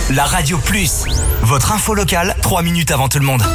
La Radio Plus, votre info locale, 3 minutes avant tout le monde.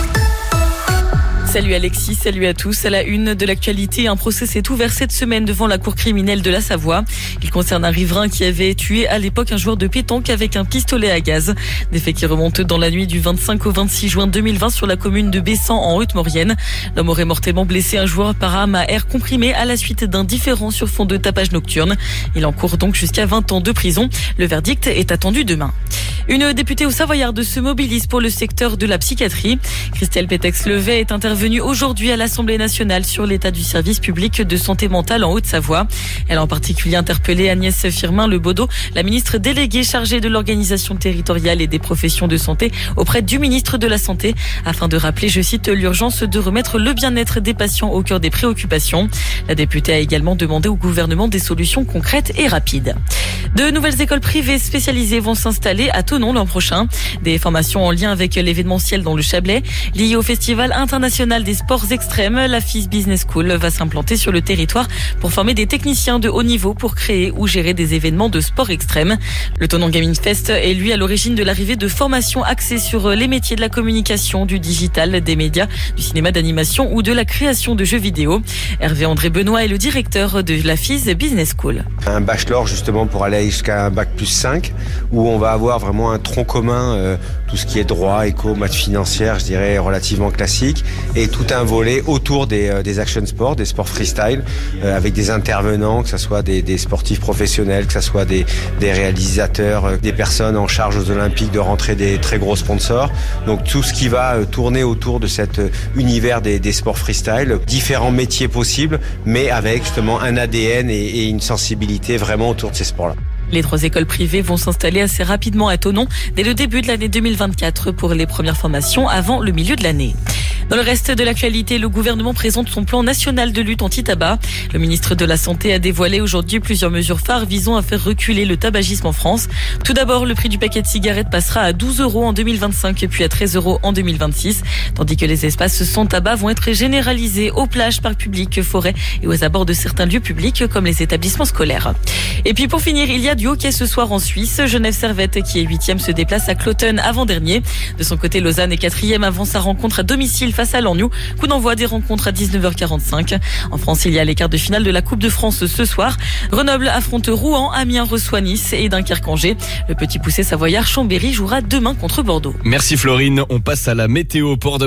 Salut Alexis, salut à tous. À la une de l'actualité, un procès s'est ouvert cette semaine devant la cour criminelle de la Savoie. Il concerne un riverain qui avait tué à l'époque un joueur de pétanque avec un pistolet à gaz. Des faits qui remontent dans la nuit du 25 au 26 juin 2020 sur la commune de Bessan en Haute-Maurienne. L'homme aurait mortellement blessé un joueur par arme à air comprimé à la suite d'un différend sur fond de tapage nocturne. Il encourt donc jusqu'à 20 ans de prison. Le verdict est attendu demain. Une députée au Savoyarde se mobilise pour le secteur de la psychiatrie. Christelle Pétex-Levet est intervenue aujourd'hui à l'Assemblée nationale sur l'état du service public de santé mentale en Haute-Savoie. Elle a en particulier interpellé Agnès Firmin-Lebaudot, la ministre déléguée chargée de l'organisation territoriale et des professions de santé auprès du ministre de la Santé afin de rappeler, je cite, l'urgence de remettre le bien-être des patients au cœur des préoccupations. La députée a également demandé au gouvernement des solutions concrètes et rapides. De nouvelles écoles privées spécialisées vont s'installer à Thonon l'an prochain. Des formations en lien avec l'événementiel dans le Chablais. Liées au Festival international des sports extrêmes, la FIS Business School va s'implanter sur le territoire pour former des techniciens de haut niveau pour créer ou gérer des événements de sport extrême. Le Thonon Gaming Fest est lui à l'origine de l'arrivée de formations axées sur les métiers de la communication, du digital, des médias, du cinéma d'animation ou de la création de jeux vidéo. Hervé André Benoît est le directeur de la FIS Business School. Un bachelor justement pour aller jusqu'à un bac plus 5 où on va avoir vraiment un tronc commun, tout ce qui est droit, éco, maths financières, je dirais relativement classique, et tout un volet autour des action sports, des sports freestyle, avec des intervenants, que ce soit des sportifs professionnels, que ce soit des réalisateurs, des personnes en charge aux Olympiques de rentrer des très gros sponsors. Donc tout ce qui va tourner autour de cet univers des sports freestyle, différents métiers possibles, mais avec justement un ADN et une sensibilité vraiment autour de ces sports-là. Les 3 écoles privées vont s'installer assez rapidement à Thonon dès le début de l'année 2024 pour les premières formations avant le milieu de l'année. Dans le reste de l'actualité, le gouvernement présente son plan national de lutte anti-tabac. Le ministre de la Santé a dévoilé aujourd'hui plusieurs mesures phares visant à faire reculer le tabagisme en France. Tout d'abord, le prix du paquet de cigarettes passera à 12 € en 2025 puis à 13 € en 2026, tandis que les espaces sans tabac vont être généralisés aux plages, parcs publics, forêts et aux abords de certains lieux publics comme les établissements scolaires. Et puis pour finir, il y a du hockey ce soir en Suisse. Genève Servette, qui est 8e, se déplace à Cloton avant-dernier. De son côté, Lausanne est 4e avant sa rencontre à domicile face à Lannion. Coup d'envoi des rencontres à 19h45. En France, il y a les quarts de finale de la Coupe de France ce soir. Grenoble affronte Rouen, Amiens reçoit Nice et Dunkerque-Angers. Le petit poussé savoyard Chambéry jouera demain contre Bordeaux. Merci Florine, on passe à la météo. Port de